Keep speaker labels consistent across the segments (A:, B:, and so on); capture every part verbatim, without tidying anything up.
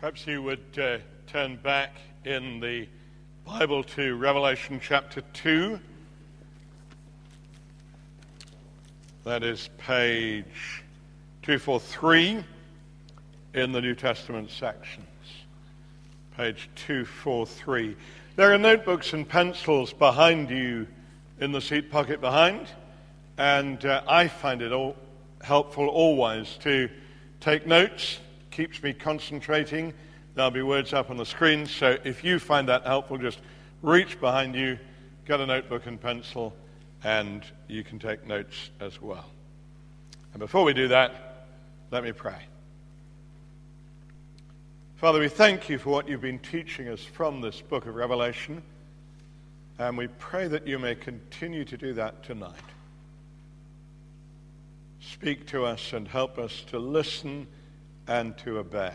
A: Perhaps you would uh, turn back in the Bible to Revelation chapter two. That is page two forty-three in the New Testament sections. Page two forty-three. There are notebooks and pencils behind you in the seat pocket behind, and uh, I find it all helpful always to take notes. Keeps me concentrating. There'll be words up on the screen, so if you find that helpful, just reach behind you, get a notebook and pencil, and you can take notes as well. And before we do that, let me pray. Father, we thank you for what you've been teaching us from this book of Revelation, and we pray that you may continue to do that tonight. Speak to us and help us to listen and to obey.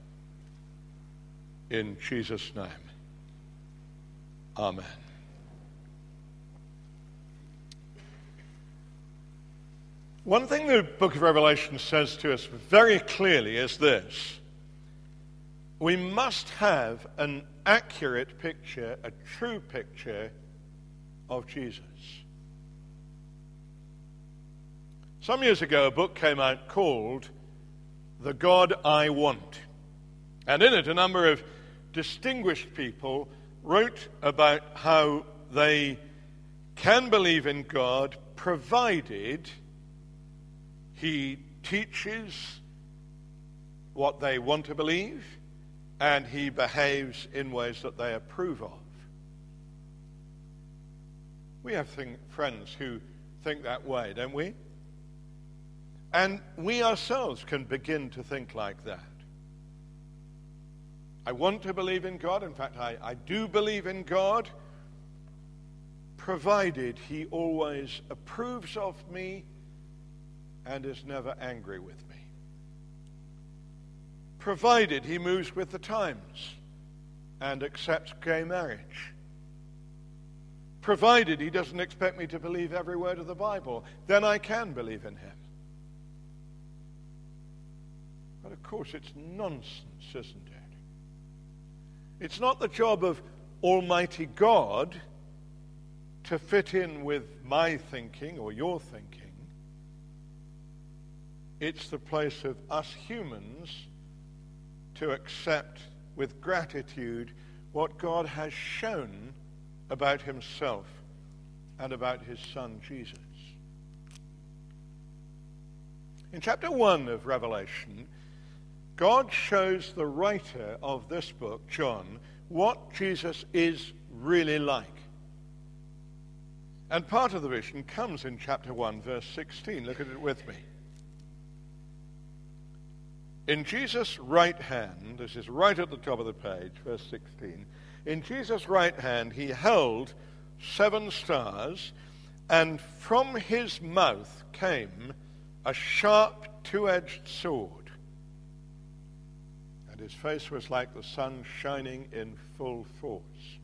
A: In Jesus' name, amen. One thing the book of Revelation says to us very clearly is this: we must have an accurate picture, a true picture of Jesus. Some years ago, a book came out called The God I Want. And in it, a number of distinguished people wrote about how they can believe in God provided he teaches what they want to believe and he behaves in ways that they approve of. We have thing, friends who think that way, don't we? And we ourselves can begin to think like that. I want to believe in God. In fact, I, I do believe in God, provided he always approves of me and is never angry with me. Provided he moves with the times and accepts gay marriage. Provided he doesn't expect me to believe every word of the Bible, then I can believe in him. But of course, it's nonsense, isn't it? It's not the job of Almighty God to fit in with my thinking or your thinking. It's the place of us humans to accept with gratitude what God has shown about himself and about his Son, Jesus. In chapter one of Revelation, God shows the writer of this book, John, what Jesus is really like. And part of the vision comes in chapter one, verse sixteen. Look at it with me. In Jesus' right hand, this is right at the top of the page, verse sixteen. In Jesus' right hand he held seven stars, and from his mouth came a sharp two-edged sword. And his face was like the sun shining in full force.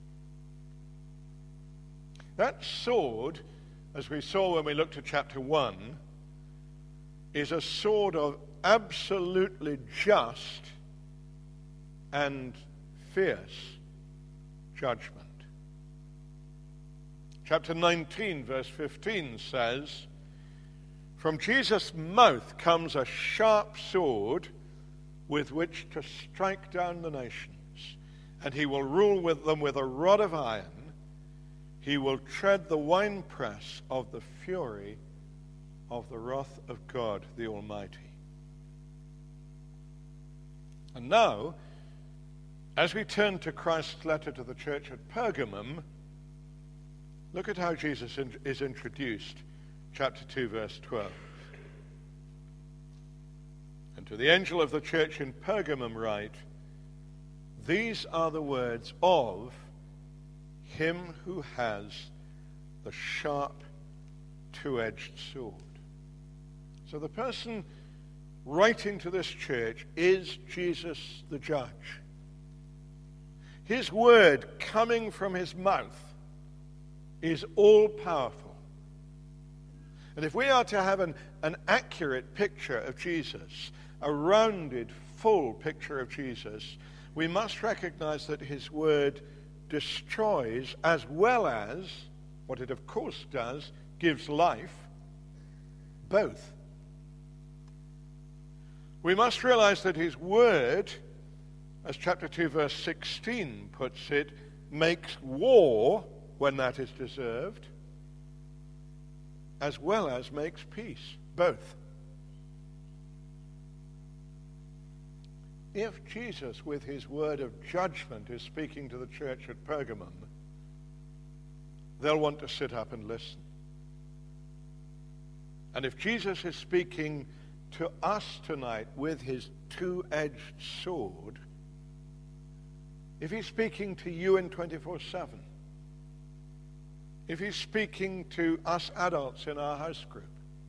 A: That sword, as we saw when we looked at chapter one, is a sword of absolutely just and fierce judgment. Chapter nineteen, verse fifteen says, "From Jesus' mouth comes a sharp sword with which to strike down the nations, and he will rule with them with a rod of iron. He will tread the winepress of the fury of the wrath of God the Almighty." And now, as we turn to Christ's letter to the church at Pergamum, look at how Jesus is introduced, chapter two, verse twelve. "And to the angel of the church in Pergamum write, these are the words of him who has the sharp two-edged sword." So the person writing to this church is Jesus the judge. His word coming from his mouth is all-powerful. And if we are to have an, an accurate picture of Jesus, a rounded, full picture of Jesus, we must recognize that his word destroys as well as, what it of course does, gives life, both. We must realize that his word, as chapter two verse sixteen puts it, makes war when that is deserved, as well as makes peace, both. If Jesus, with his word of judgment, is speaking to the church at Pergamum, they'll want to sit up and listen. And if Jesus is speaking to us tonight with his two-edged sword, if he's speaking to you in twenty-four seven, if he's speaking to us adults in our house group,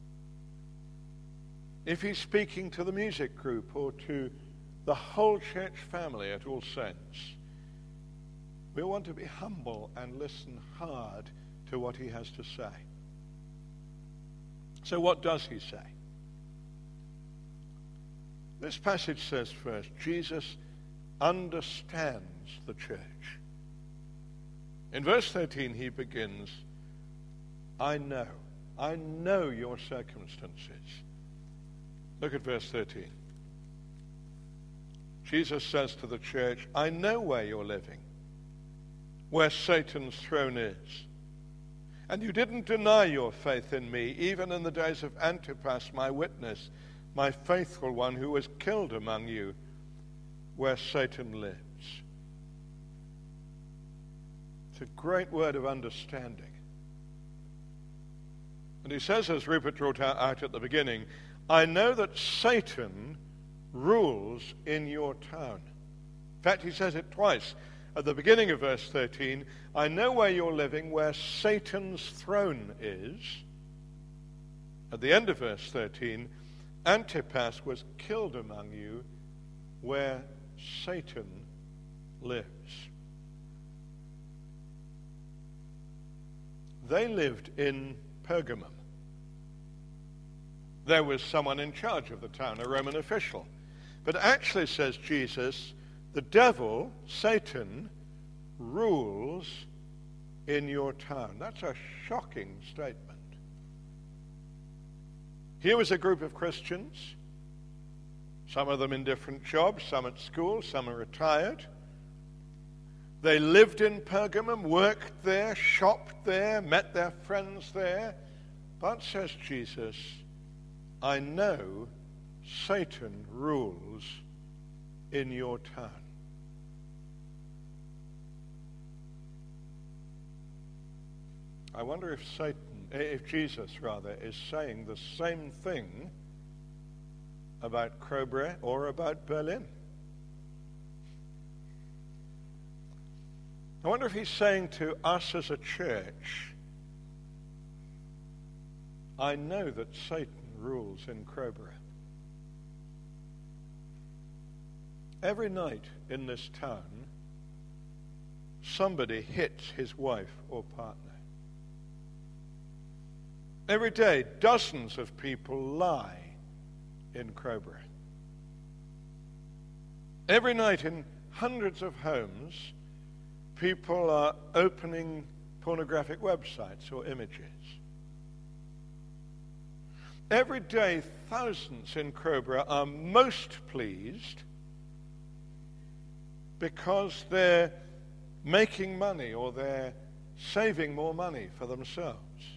A: if he's speaking to the music group or to the whole church family at All Saints, we want to be humble and listen hard to what he has to say. So what does he say? This passage says first, Jesus understands the church. In verse thirteen, he begins, I know. I know your circumstances. Look at verse thirteen. Jesus says to the church, I know where you're living, where Satan's throne is. And you didn't deny your faith in me, even in the days of Antipas, my witness, my faithful one who was killed among you, where Satan lives. It's a great word of understanding. And he says, as Rupert brought out at the beginning, I know that Satan rules in your town. In fact, he says it twice. At the beginning of verse thirteen, I know where you're living, where Satan's throne is. At the end of verse thirteen, Antipas was killed among you, where Satan lives. They lived in Pergamum. There was someone in charge of the town, a Roman official. But actually, says Jesus, the devil, Satan, rules in your town. That's a shocking statement. Here was a group of Christians, some of them in different jobs, some at school, some are retired. They lived in Pergamum, worked there, shopped there, met their friends there. But, says Jesus, I know Satan rules in your town. I wonder if Satan, if Jesus rather, is saying the same thing about Crowborough or about Berlin. I wonder if he's saying to us as a church, I know that Satan rules in Crowborough. Every night in this town, somebody hits his wife or partner. Every day, dozens of people lie in Crowborough. Every night in hundreds of homes, people are opening pornographic websites or images. Every day, thousands in Crowborough are most pleased because they're making money or they're saving more money for themselves.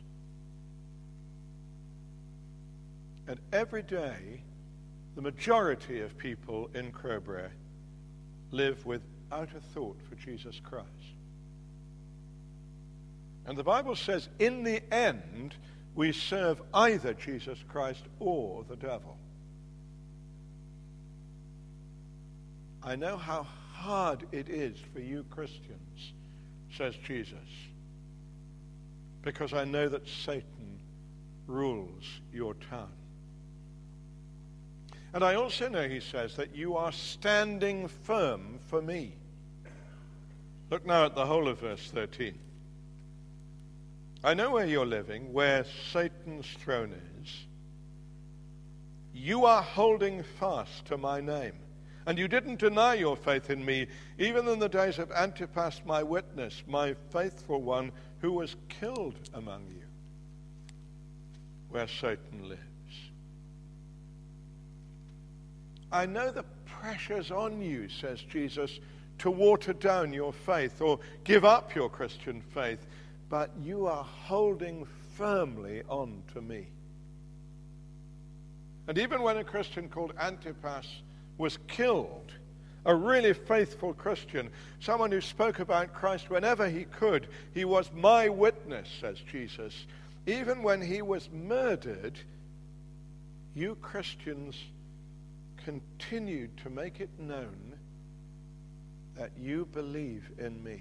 A: And every day, the majority of people in Crowborough live without a thought for Jesus Christ. And the Bible says, in the end, we serve either Jesus Christ or the devil. I know how hard it is for you Christians, says Jesus, because I know that Satan rules your town. And I also know, he says, that you are standing firm for me. Look now at the whole of verse thirteen. I know where you're living, where Satan's throne is. You are holding fast to my name. And you didn't deny your faith in me, even in the days of Antipas, my witness, my faithful one, who was killed among you, where Satan lives. I know the pressure's on you, says Jesus, to water down your faith or give up your Christian faith, but you are holding firmly on to me. And even when a Christian called Antipas was killed, a really faithful Christian, someone who spoke about Christ whenever he could, he was my witness, says Jesus. Even when he was murdered, you Christians continued to make it known that you believe in me.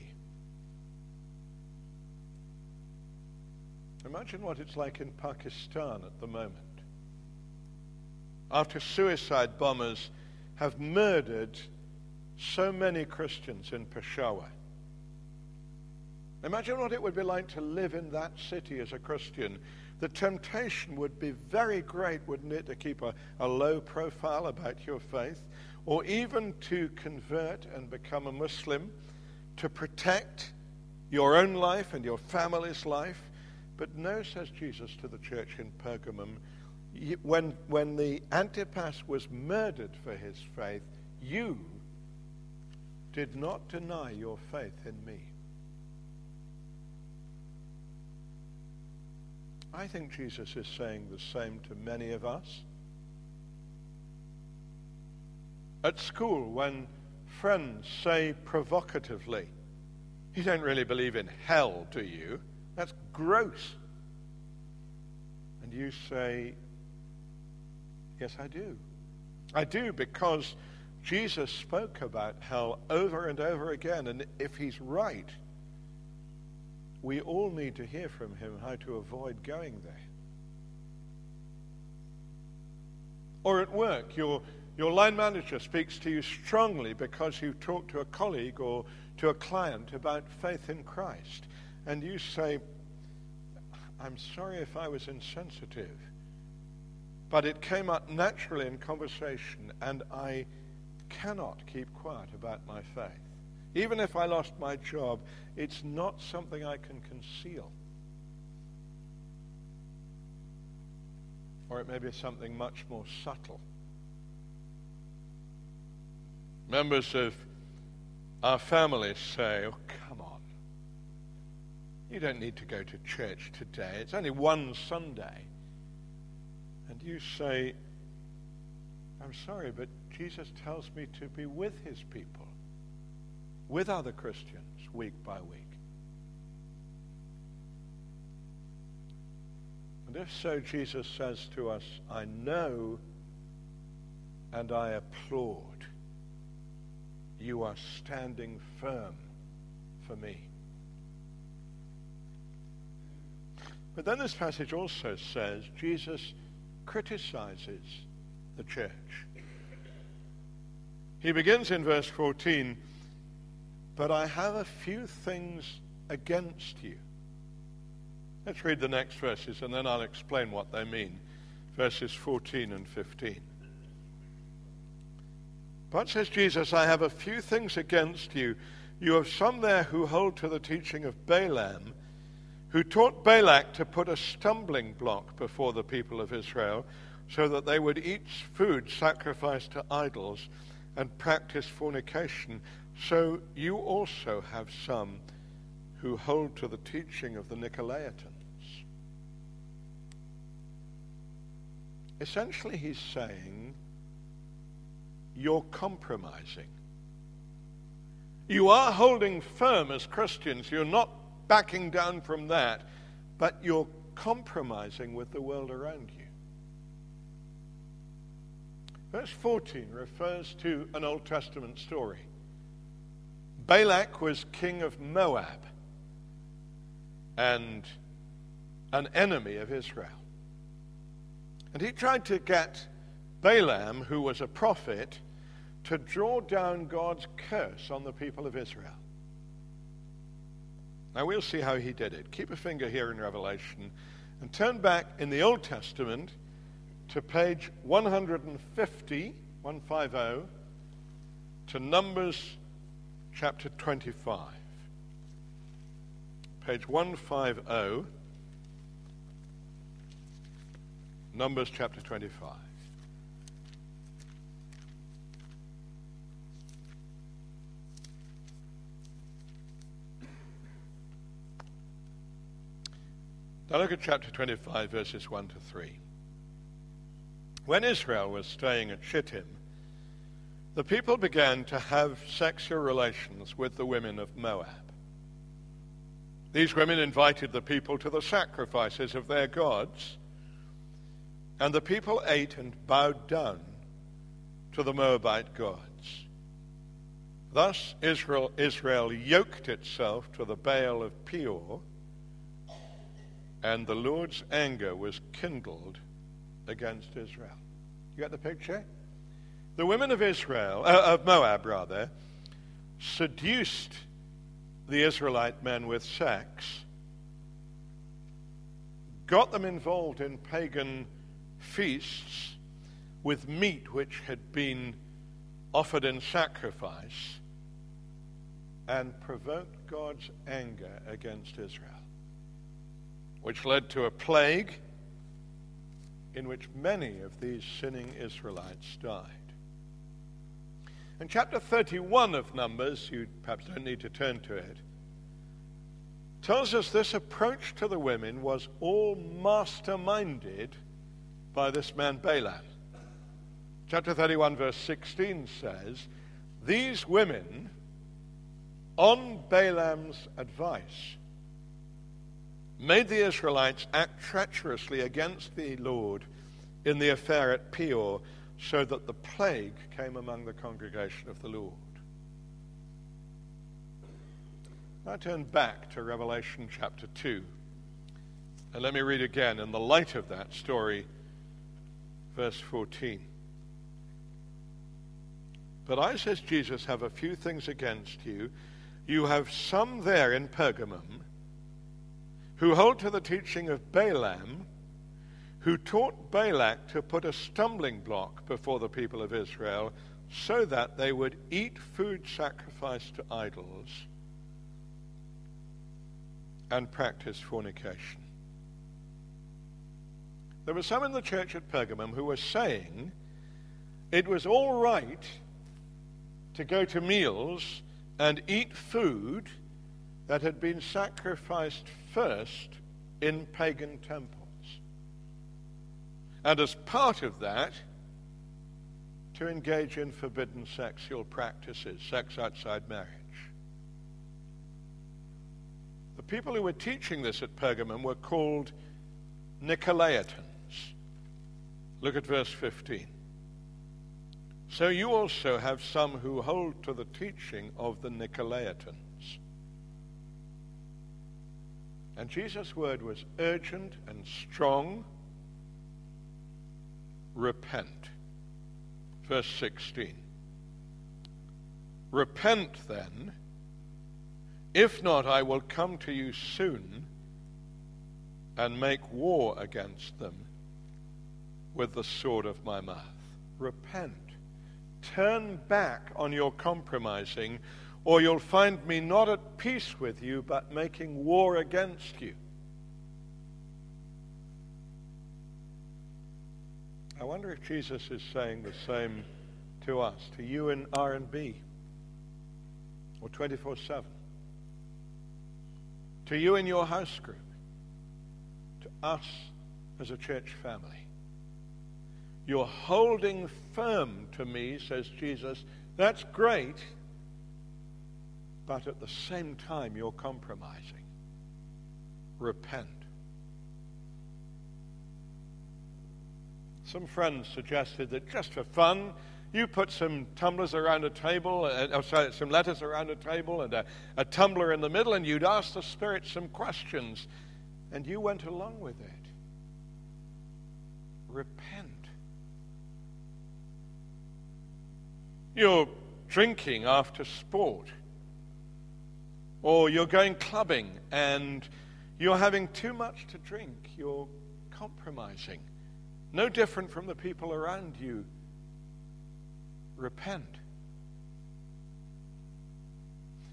A: Imagine what it's like in Pakistan at the moment, after suicide bombers have murdered so many Christians in Peshawar. Imagine what it would be like to live in that city as a Christian. The temptation would be very great, wouldn't it, to keep a, a low profile about your faith, or even to convert and become a Muslim, to protect your own life and your family's life. But no, says Jesus to the church in Pergamum, when, when the Antipas was murdered for his faith, you did not deny your faith in me. I think Jesus is saying the same to many of us. At school, when friends say provocatively, "You don't really believe in hell, do you? That's gross." And you say, "Yes, I do. I do, because Jesus spoke about hell over and over again, and if he's right, we all need to hear from him how to avoid going there." Or at work, your, your line manager speaks to you strongly because you talk to a colleague or to a client about faith in Christ, and you say, "I'm sorry if I was insensitive, but it came up naturally in conversation, and I cannot keep quiet about my faith. Even if I lost my job, it's not something I can conceal." Or it may be something much more subtle. Members of our families say, "Oh, come on. You don't need to go to church today. It's only one Sunday." And you say, "I'm sorry, but Jesus tells me to be with his people, with other Christians, week by week." And if so, Jesus says to us, "I know and I applaud. You are standing firm for me." But then this passage also says Jesus criticizes the church. He begins in verse fourteen, "But I have a few things against you." Let's read the next verses and then I'll explain what they mean. Verses fourteen and fifteen. "But," says Jesus, "I have a few things against you. You have some there who hold to the teaching of Balaam, who taught Balak to put a stumbling block before the people of Israel, so that they would eat food sacrificed to idols and practice fornication. So you also have some who hold to the teaching of the Nicolaitans." Essentially, he's saying, you're compromising. You are holding firm as Christians. You're not backing down from that, but you're compromising with the world around you. Verse fourteen refers to an Old Testament story. Balak was king of Moab and an enemy of Israel. And he tried to get Balaam, who was a prophet, to draw down God's curse on the people of Israel. Now we'll see how he did it. Keep a finger here in Revelation and turn back in the Old Testament to page one fifty, one fifty, to Numbers chapter twenty-five. Page one fifty, Numbers chapter twenty-five. Now look at chapter twenty-five, verses one to three. When Israel was staying at Shittim, the people began to have sexual relations with the women of Moab. These women invited the people to the sacrifices of their gods, and the people ate and bowed down to the Moabite gods. Thus Israel, Israel yoked itself to the Baal of Peor, and the Lord's anger was kindled against Israel. You got the picture? The women of Israel, uh, of Moab rather, seduced the Israelite men with sex, got them involved in pagan feasts with meat which had been offered in sacrifice, and provoked God's anger against Israel, which led to a plague in which many of these sinning Israelites died. In chapter thirty-one of Numbers, you perhaps don't need to turn to it, tells us this approach to the women was all masterminded by this man Balaam. Chapter thirty-one, verse sixteen says, these women, on Balaam's advice, made the Israelites act treacherously against the Lord in the affair at Peor, so that the plague came among the congregation of the Lord. Now turn back to Revelation chapter two, and let me read again, in the light of that story, verse fourteen. But I, says Jesus, have a few things against you. You have some there in Pergamum who hold to the teaching of Balaam, who taught Balak to put a stumbling block before the people of Israel so that they would eat food sacrificed to idols and practice fornication. There were some in the church at Pergamum who were saying it was all right to go to meals and eat food that had been sacrificed first in pagan temples. And as part of that, to engage in forbidden sexual practices, sex outside marriage. The people who were teaching this at Pergamum were called Nicolaitans. Look at verse fifteen. So you also have some who hold to the teaching of the Nicolaitans. And Jesus' word was urgent and strong. Repent. Verse sixteen. Repent then, if not I will come to you soon and make war against them with the sword of my mouth. Repent. Turn back on your compromising, or you'll find me not at peace with you, but making war against you. I wonder if Jesus is saying the same to us, to you in R and B, or twenty-four seven, to you in your house group, to us as a church family. You're holding firm to me, says Jesus. That's great, but at the same time you're compromising. Repent. Some friends suggested that just for fun, you put some tumblers around a table, uh, oh, sorry, some letters around a table and a, a tumbler in the middle, and you'd ask the Spirit some questions, and you went along with it. Repent. You're drinking after sport, or you're going clubbing and you're having too much to drink. You're compromising. No different from the people around you. Repent.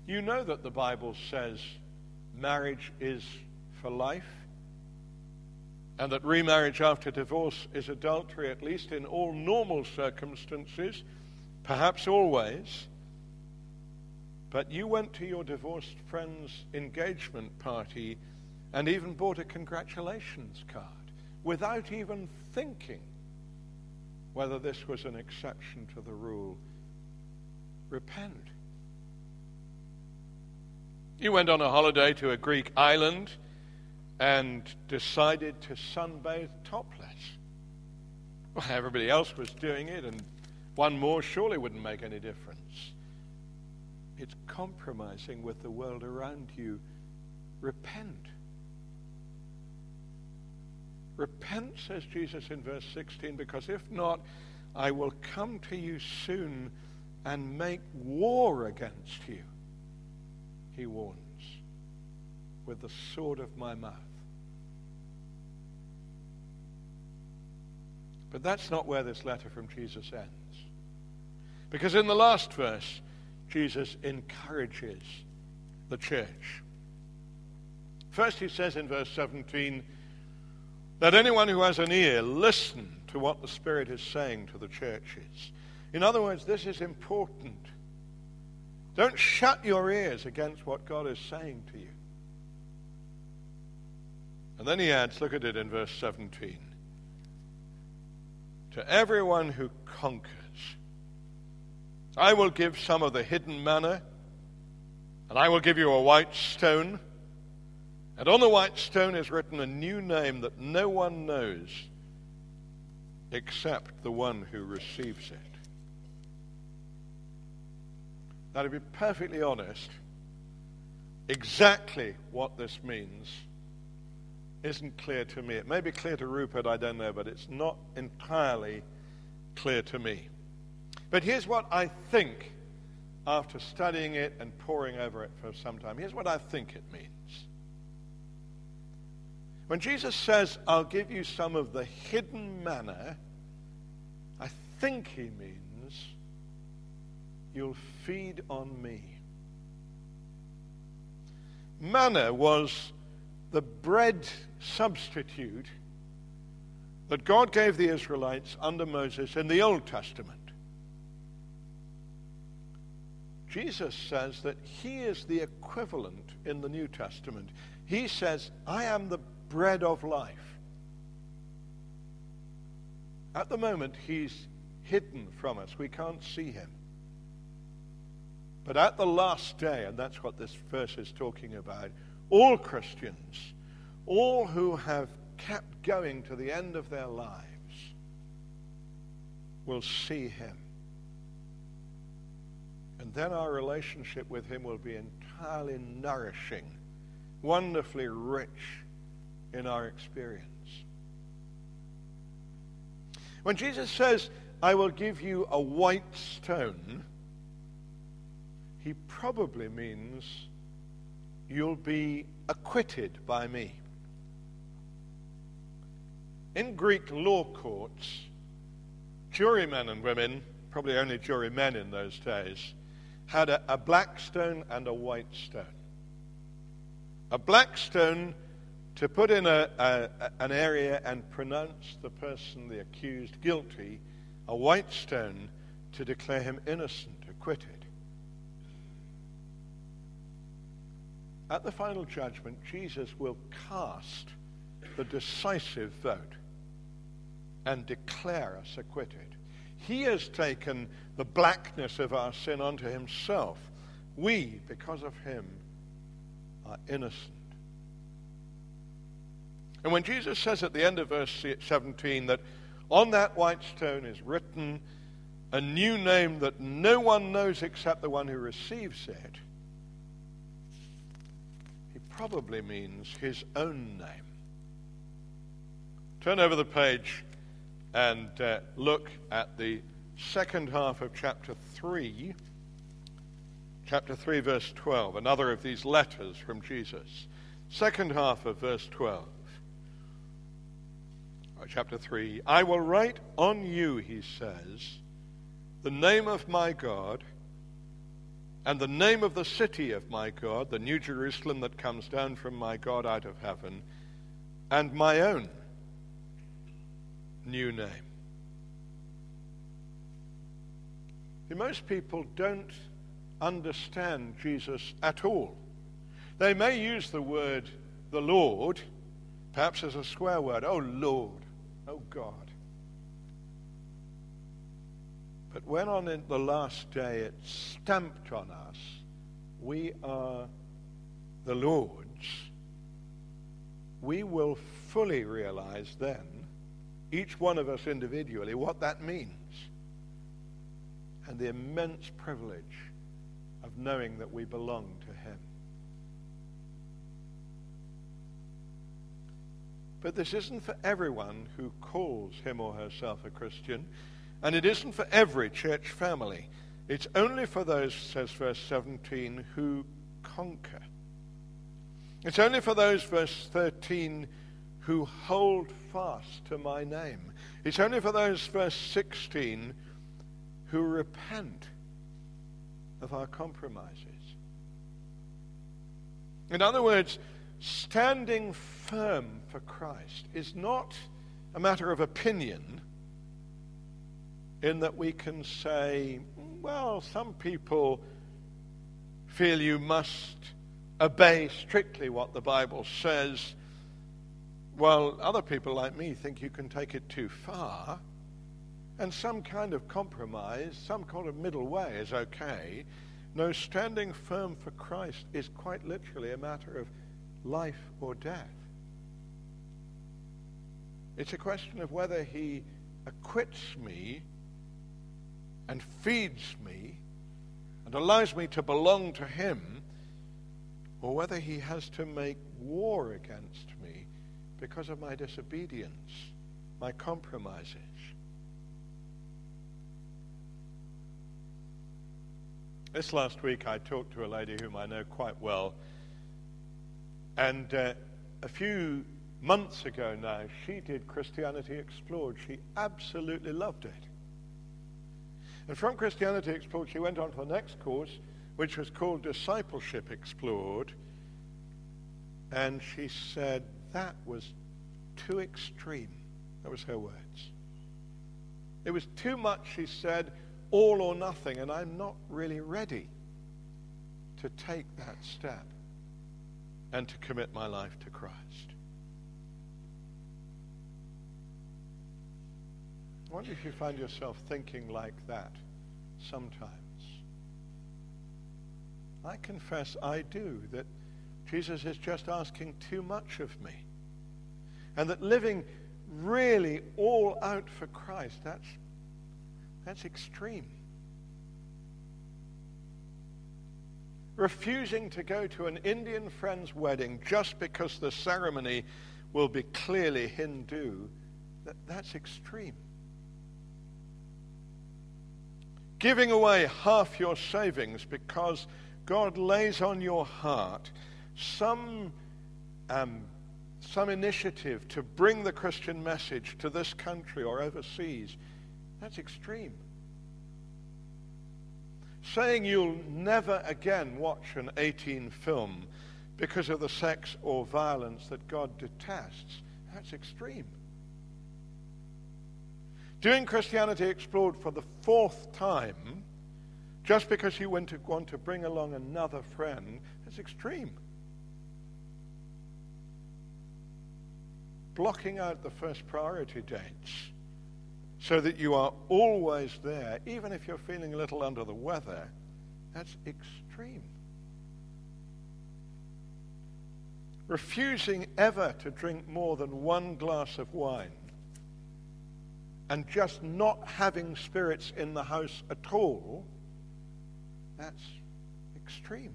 A: You know that the Bible says marriage is for life, and that remarriage after divorce is adultery, at least in all normal circumstances, perhaps always. But you went to your divorced friend's engagement party and even bought a congratulations card without even thinking whether this was an exception to the rule. Repent. You went on a holiday to a Greek island and decided to sunbathe topless. Well, everybody else was doing it, and one more surely wouldn't make any difference. It's compromising with the world around you. Repent. Repent, says Jesus in verse sixteen, because if not, I will come to you soon and make war against you, he warns, with the sword of my mouth. But that's not where this letter from Jesus ends. Because in the last verse, Jesus encourages the church. First he says in verse seventeen, let anyone who has an ear listen to what the Spirit is saying to the churches. In other words, this is important. Don't shut your ears against what God is saying to you. And then he adds, look at it in verse seventeen. To everyone who conquers, I will give some of the hidden manna, and I will give you a white stone. And on the white stone is written a new name that no one knows except the one who receives it. Now, to be perfectly honest, exactly what this means isn't clear to me. It may be clear to Rupert, I don't know, but it's not entirely clear to me. But here's what I think, after studying it and poring over it for some time, here's what I think it means. When Jesus says, I'll give you some of the hidden manna, I think he means you'll feed on me. Manna was the bread substitute that God gave the Israelites under Moses in the Old Testament. Jesus says that he is the equivalent in the New Testament. He says, I am the bread of life. At the moment, he's hidden from us. We can't see him. But at the last day, and that's what this verse is talking about, all Christians, all who have kept going to the end of their lives, will see him. And then our relationship with him will be entirely nourishing, wonderfully rich in our experience. When Jesus says, I will give you a white stone, he probably means you'll be acquitted by me. In Greek law courts, jurymen and women, probably only jurymen in those days, had a, a black stone and a white stone. A black stone to put in a, a, an area and pronounce the person, the accused, guilty. A white stone to declare him innocent, acquitted. At the final judgment, Jesus will cast the decisive vote and declare us acquitted. He has taken the blackness of our sin onto himself. We, because of him, are innocent. And when Jesus says at the end of verse seventeen that on that white stone is written a new name that no one knows except the one who receives it, he probably means his own name. Turn over the page and uh, look at the second half of chapter three. Chapter three, verse twelve, another of these letters from Jesus. Second half of verse twelve. Chapter three, I will write on you, he says, the name of my God and the name of the city of my God, the New Jerusalem that comes down from my God out of heaven, and my own new name. See, most people don't understand Jesus at all. They may use the word the Lord, perhaps as a swear word. Oh Lord, oh God. But when on the last day it's stamped on us, we are the Lord's, we will fully realize then, each one of us individually, what that means. And the immense privilege of knowing that we belong to him. But this isn't for everyone who calls him or herself a Christian. And it isn't for every church family. It's only for those, says verse seventeen, who conquer. It's only for those, verse thirteen, who hold fast to my name. It's only for those, verse sixteen, who repent of our compromises. In other words, standing firm for Christ is not a matter of opinion, in that we can say, well, some people feel you must obey strictly what the Bible says, while other people like me think you can take it too far, and some kind of compromise, some kind of middle way is okay. No, standing firm for Christ is quite literally a matter of life or death. It's a question of whether he acquits me and feeds me and allows me to belong to him, or whether he has to make war against me because of my disobedience, my compromises. This last week I talked to a lady whom I know quite well, and uh, a few months ago now she did Christianity Explored. She absolutely loved it. And from Christianity Explored, she went on to the next course, which was called Discipleship Explored. And she said that was too extreme. That was her words. It was too much, she said, all or nothing, and I'm not really ready to take that step and to commit my life to Christ. I wonder if you find yourself thinking like that sometimes. I confess I do, that Jesus is just asking too much of me. And that living really all out for Christ, that's, that's extreme. Refusing to go to an Indian friend's wedding just because the ceremony will be clearly Hindu, that, that's extreme. Giving away half your savings because God lays on your heart some um, some initiative to bring the Christian message to this country or overseas, that's extreme. Saying you'll never again watch an eighteen film because of the sex or violence that God detests, that's extreme. Doing Christianity Explored for the fourth time, just because you want to, want to bring along another friend, that's extreme. Blocking out the first priority dates so that you are always there, even if you're feeling a little under the weather, that's extreme. Refusing ever to drink more than one glass of wine, and just not having spirits in the house at all, that's extreme.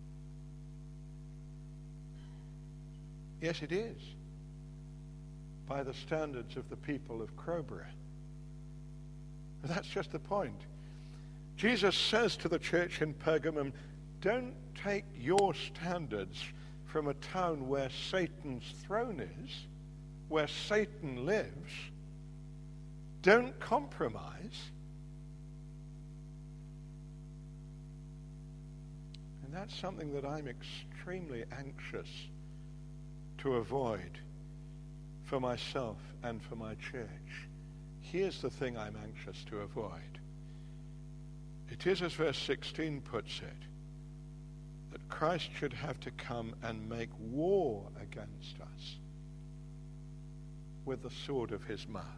A: Yes, it is, by the standards of the people of Crowborough. But that's just the point. Jesus says to the church in Pergamum, don't take your standards from a town where Satan's throne is, where Satan lives. Don't compromise. And that's something that I'm extremely anxious to avoid for myself and for my church. Here's the thing I'm anxious to avoid. It is, as verse sixteen puts it, that Christ should have to come and make war against us with the sword of his mouth.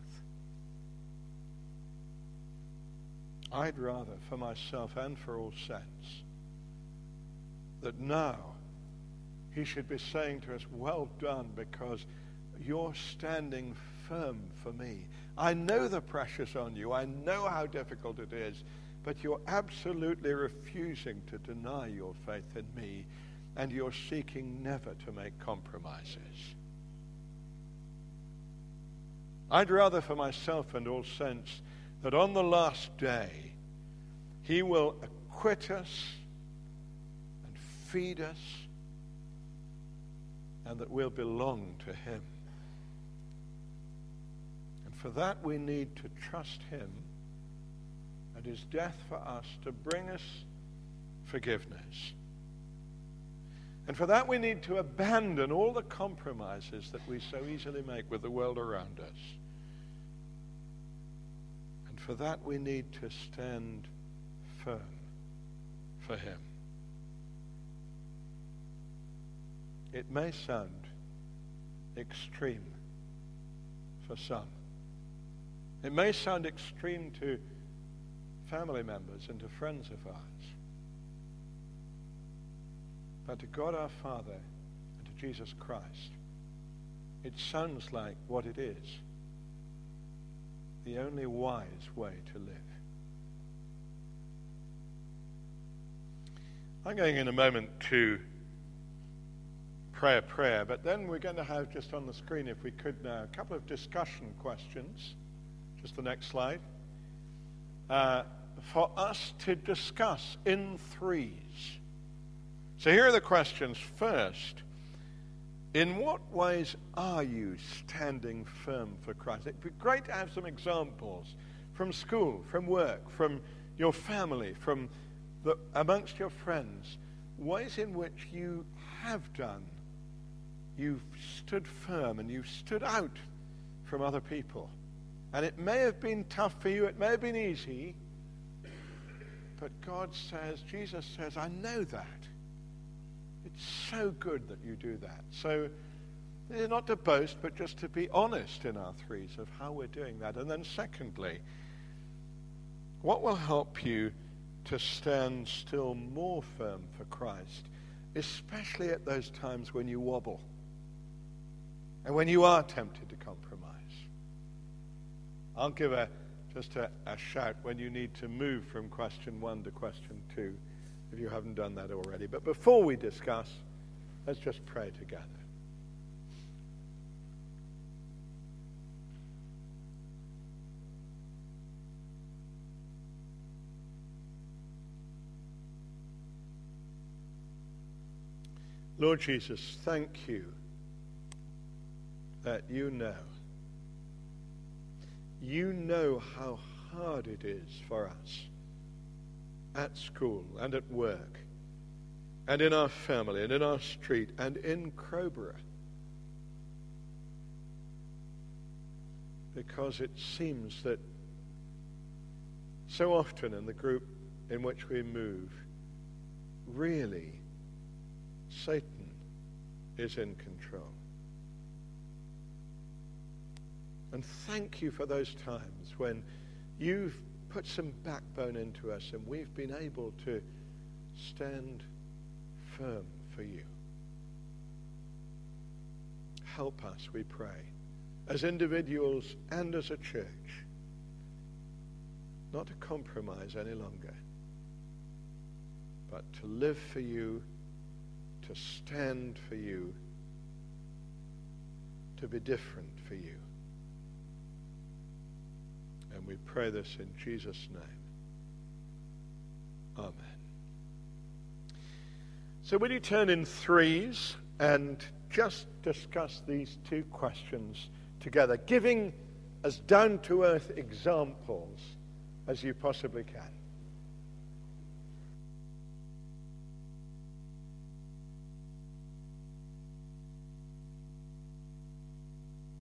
A: I'd rather, for myself and for all saints, that now he should be saying to us, well done, because you're standing firm for me. I know the pressure's on you. I know how difficult it is, but you're absolutely refusing to deny your faith in me, and you're seeking never to make compromises. I'd rather for myself and all saints that on the last day he will acquit us and feed us, and that we'll belong to him. And for that we need to trust him and his death for us to bring us forgiveness. And for that we need to abandon all the compromises that we so easily make with the world around us. And for that we need to stand firm for him. It may sound extreme for some. It may sound extreme to family members and to friends of ours. But to God our Father and to Jesus Christ, it sounds like what it is. The only wise way to live. I'm going in a moment to pray a prayer, but then we're going to have just on the screen, if we could now, a couple of discussion questions. Just the next slide. Uh, for us to discuss in threes. So here are the questions. First, in what ways are you standing firm for Christ? It'd be great to have some examples from school, from work, from your family, from the, amongst your friends, ways in which you have done. You've stood firm and you've stood out from other people. And it may have been tough for you, it may have been easy, but God says, Jesus says, I know that. It's so good that you do that. So, not to boast, but just to be honest in our threes of how we're doing that. And then secondly, what will help you to stand still more firm for Christ, especially at those times when you wobble and when you are tempted to compromise? I'll give a just a, a shout when you need to move from question one to question two, if you haven't done that already. But before we discuss, let's just pray together. Lord Jesus, thank you that you know. You know how hard it is for us at school and at work and in our family and in our street and in Crowborough. Because it seems that so often in the group in which we move, really, Satan is in control. And thank you for those times when you've put some backbone into us and we've been able to stand firm for you. Help us, we pray, as individuals and as a church, not to compromise any longer, but to live for you, to stand for you, to be different for you. And we pray this in Jesus' name. Amen. So will you turn in threes and just discuss these two questions together, giving as down-to-earth examples as you possibly can.